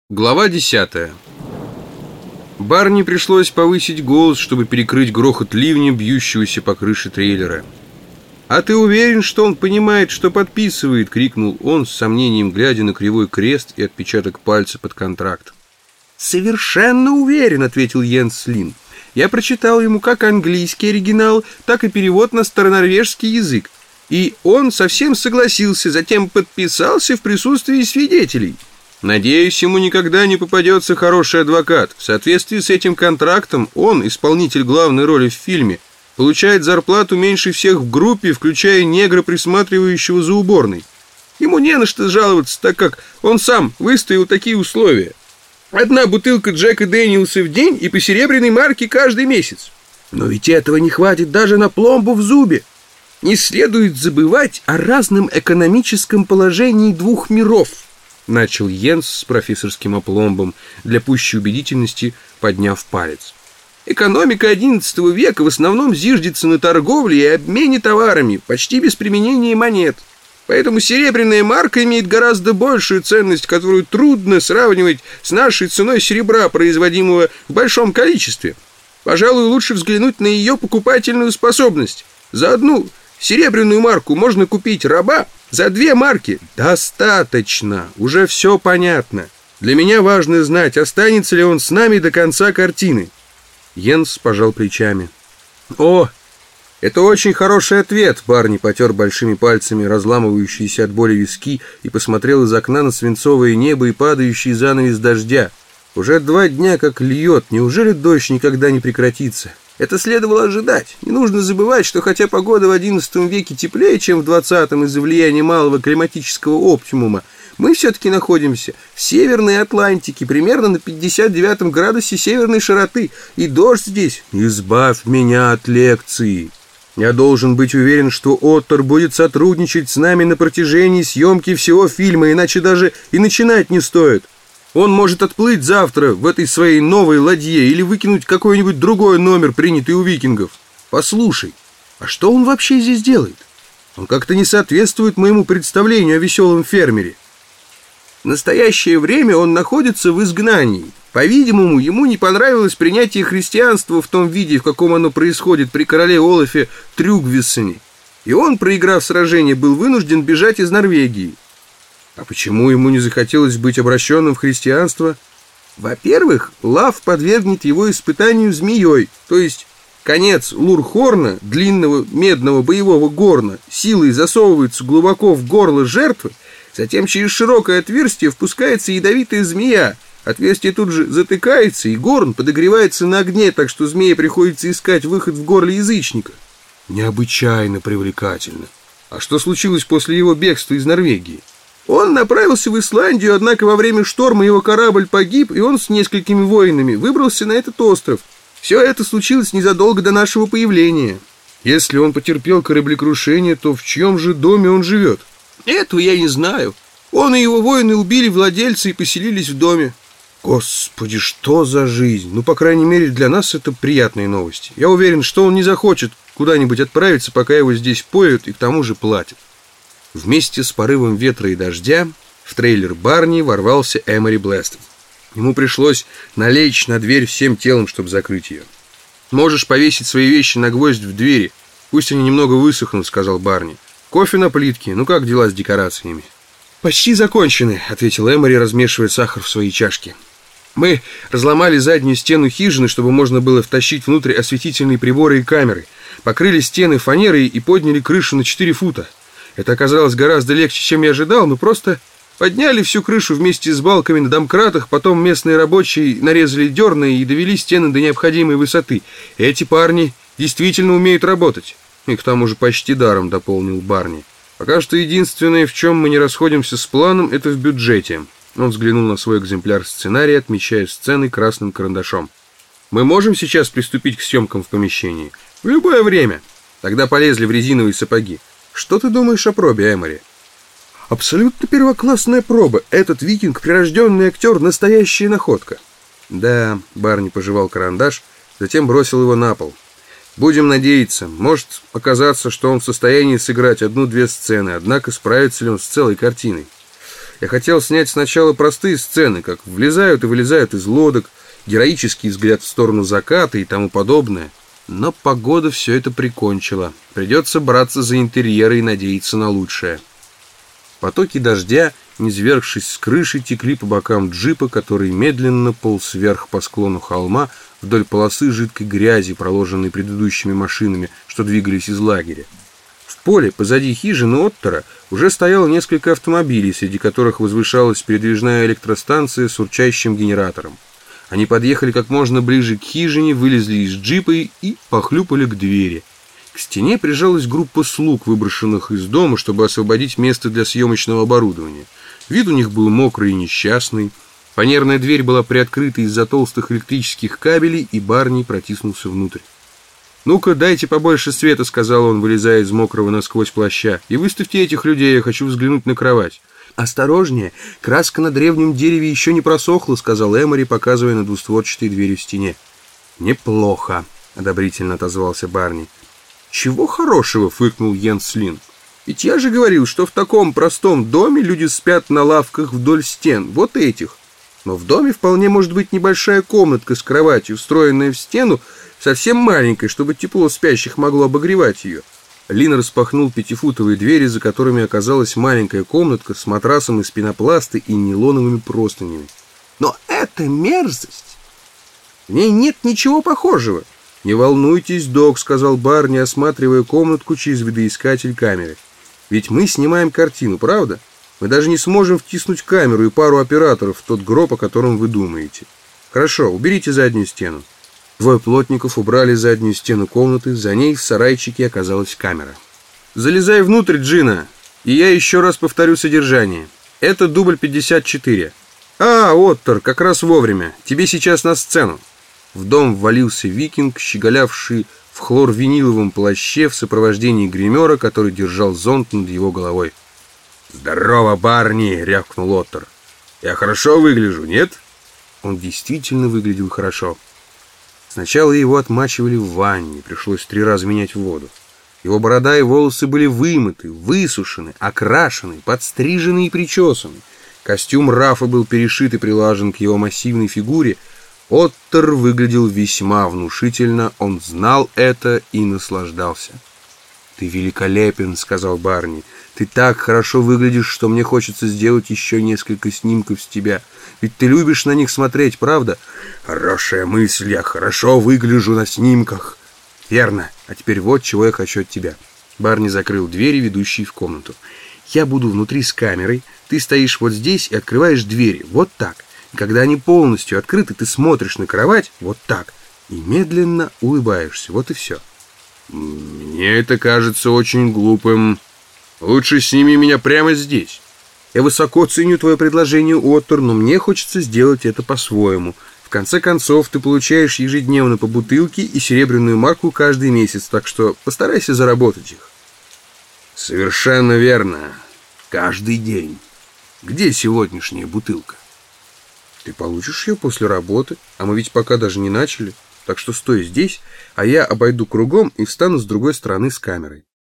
Глава 10. Барни пришлось повысить голос, чтобы перекрыть грохот ливня, бьющегося по крыше трейлера. «А ты уверен, что он понимает, что подписывает?» — крикнул он, с сомнением глядя на кривой крест и отпечаток пальца под контракт. «Совершенно уверен», — ответил Йенс Слин. «Я прочитал ему как английский оригинал, так и перевод на старонорвежский язык. И он совсем согласился, затем подписался в присутствии свидетелей. Надеюсь, ему никогда не попадется хороший адвокат. В соответствии с этим контрактом он, исполнитель главной роли в фильме, получает зарплату меньше всех в группе, включая негра, присматривающего за уборной. Ему не на что жаловаться, так как он сам выставил такие условия. 1 бутылка Джека Дэниелса в день и по серебряной марке каждый месяц. Но ведь этого не хватит даже на пломбу в зубе. Не следует забывать о разном экономическом положении двух миров», — начал Йенс с профессорским опломбом, для пущей убедительности подняв палец. «Экономика XI века в основном зиждется на торговле и обмене товарами, почти без применения монет. Поэтому серебряная марка имеет гораздо большую ценность, которую трудно сравнивать с нашей ценой серебра, производимого в большом количестве. Пожалуй, лучше взглянуть на ее покупательную способность. За одну серебряную марку можно купить раба, за 2 марки достаточно, уже все понятно. Для меня важно знать, останется ли он с нами до конца картины». Йенс пожал плечами. «О, это очень хороший ответ», — Барни потер большими пальцами разламывающиеся от боли виски и посмотрел из окна на свинцовое небо и падающий занавес дождя. «Уже 2 дня как льет, неужели дождь никогда не прекратится?» Это следовало ожидать. Не нужно забывать, что хотя погода в XI веке теплее, чем в XX из-за влияния малого климатического оптимума, мы все-таки находимся в Северной Атлантике, примерно на 59 градусе северной широты, и дождь здесь. Избавь меня от лекции. Я должен быть уверен, что Оттер будет сотрудничать с нами на протяжении съемки всего фильма, иначе даже и начинать не стоит. Он может отплыть завтра в этой своей новой ладье или выкинуть какой-нибудь другой номер, принятый у викингов. Послушай, а что он вообще здесь делает? Он как-то не соответствует моему представлению о веселом фермере. В настоящее время он находится в изгнании. По-видимому, ему не понравилось принятие христианства в том виде, в каком оно происходит при короле Олафе Трюгвиссоне. И он, проиграв сражение, был вынужден бежать из Норвегии. А почему ему не захотелось быть обращенным в христианство? Во-первых, Лав подвергнет его испытанию змеей, то есть конец лурхорна, длинного медного боевого горна, силой засовывается глубоко в горло жертвы, затем через широкое отверстие впускается ядовитая змея, отверстие тут же затыкается, и горн подогревается на огне, так что змее приходится искать выход в горле язычника. Необычайно привлекательно. А что случилось после его бегства из Норвегии? Он направился в Исландию, однако во время шторма его корабль погиб, и он с несколькими воинами выбрался на этот остров. Все это случилось незадолго до нашего появления. Если он потерпел кораблекрушение, то в чьем же доме он живет? Этого я не знаю. Он и его воины убили владельца и поселились в доме. Господи, что за жизнь? Ну, по крайней мере, для нас это приятные новости. Я уверен, что он не захочет куда-нибудь отправиться, пока его здесь поют и к тому же платят. Вместе с порывом ветра и дождя в трейлер Барни ворвался Эмори Блэстон. Ему пришлось налечь на дверь всем телом, чтобы закрыть ее. «Можешь повесить свои вещи на гвоздь в двери, пусть они немного высохнут», — сказал Барни. «Кофе на плитке, ну как дела с декорациями?» «Почти закончены», — ответил Эмори, размешивая сахар в своей чашке. «Мы разломали заднюю стену хижины, чтобы можно было втащить внутрь осветительные приборы и камеры, покрыли стены фанерой и подняли крышу на 4 фута. Это оказалось гораздо легче, чем я ожидал. Мы просто подняли всю крышу вместе с балками на домкратах, потом местные рабочие нарезали дерны и довели стены до необходимой высоты. Эти парни действительно умеют работать. И к тому же почти даром, дополнил Барни. Пока что единственное, в чем мы не расходимся с планом, это в бюджете. Он взглянул на свой экземпляр сценария, отмечая сцены красным карандашом. Мы можем сейчас приступить к съемкам в помещении? В любое время. Тогда полезли в резиновые сапоги. Что ты думаешь о пробе, Эмори? Абсолютно первоклассная проба. Этот викинг, прирожденный актер, настоящая находка. Да, Барни пожевал карандаш, затем бросил его на пол. Будем надеяться. Может оказаться, что он в состоянии сыграть 1-2 сцены, однако справится ли он с целой картиной? Я хотел снять сначала простые сцены, как влезают и вылезают из лодок, героический взгляд в сторону заката и тому подобное. Но погода все это прикончила. Придется браться за интерьеры и надеяться на лучшее. Потоки дождя, низвергшись с крыши, текли по бокам джипа, который медленно полз вверх по склону холма вдоль полосы жидкой грязи, проложенной предыдущими машинами, что двигались из лагеря. В поле позади хижины Оттера уже стояло несколько автомобилей, среди которых возвышалась передвижная электростанция с урчащим генератором. Они подъехали как можно ближе к хижине, вылезли из джипа и похлюпали к двери. К стене прижалась группа слуг, выброшенных из дома, чтобы освободить место для съемочного оборудования. Вид у них был мокрый и несчастный. Фанерная дверь была приоткрыта из-за толстых электрических кабелей, и Барни протиснулся внутрь. «Ну-ка, дайте побольше света», — сказал он, вылезая из мокрого насквозь плаща. «И выставьте этих людей, я хочу взглянуть на кровать». «Осторожнее, краска на древнем дереве еще не просохла», — сказал Эмори, показывая на двустворчатой двери в стене. «Неплохо», — одобрительно отозвался Барни. «Чего хорошего?» — фыркнул Йенс Лин. «Ведь я же говорил, что в таком простом доме люди спят на лавках вдоль стен, вот этих. Но в доме вполне может быть небольшая комнатка с кроватью, встроенная в стену, совсем маленькая, чтобы тепло спящих могло обогревать ее». Лин распахнул 5-футовые двери, за которыми оказалась маленькая комнатка с матрасом из пенопласта и нейлоновыми простынями. «Но это мерзость! В ней нет ничего похожего!» «Не волнуйтесь, док», — сказал Барни, осматривая комнатку через видоискатель камеры. «Ведь мы снимаем картину, правда? Мы даже не сможем втиснуть камеру и пару операторов в тот гроб, о котором вы думаете. Хорошо, уберите заднюю стену». Двое плотников убрали заднюю стену комнаты, за ней в сарайчике оказалась камера. «Залезай внутрь, Джина, и я еще раз повторю содержание. Это дубль 54. А, Оттер, как раз вовремя. Тебе сейчас на сцену». В дом ввалился викинг, щеголявший в хлорвиниловом плаще в сопровождении гримера, который держал зонт над его головой. «Здорово, Барни!» — рявкнул Оттер. «Я хорошо выгляжу, нет?» Он действительно выглядел хорошо. Сначала его отмачивали в ванне, пришлось 3 раза менять воду. Его борода и волосы были вымыты, высушены, окрашены, подстрижены и причесаны. Костюм Рафа был перешит и прилажен к его массивной фигуре. Оттер выглядел весьма внушительно, он знал это и наслаждался. «Ты великолепен», — сказал Барни. «Ты так хорошо выглядишь, что мне хочется сделать еще несколько снимков с тебя. Ведь ты любишь на них смотреть, правда?» «Хорошая мысль, я хорошо выгляжу на снимках». «Верно. А теперь вот чего я хочу от тебя». Барни закрыл двери, ведущие в комнату. «Я буду внутри с камерой, ты стоишь вот здесь и открываешь двери, вот так. И когда они полностью открыты, ты смотришь на кровать, вот так, и медленно улыбаешься, вот и все». «Мне это кажется очень глупым. Лучше сними меня прямо здесь». «Я высоко ценю твое предложение, Оттер, но мне хочется сделать это по-своему. В конце концов, ты получаешь ежедневно по бутылке и серебряную марку каждый месяц, так что постарайся заработать их». «Совершенно верно. Каждый день. Где сегодняшняя бутылка?» «Ты получишь ее после работы, а мы ведь пока даже не начали. Так что стой здесь, а я обойду кругом и встану с другой стороны с камерой».